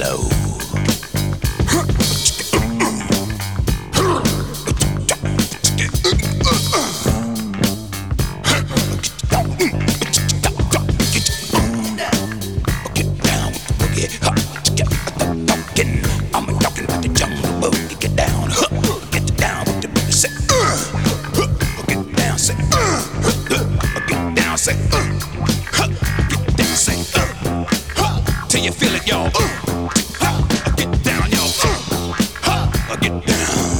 low. Get down with the boogie. I'm talking about the jungle boogie. Get down, get down with the boogie. Say, get down, say, get down, say, get down, say, till you feel it, y'all. Get down, y'all. Get down.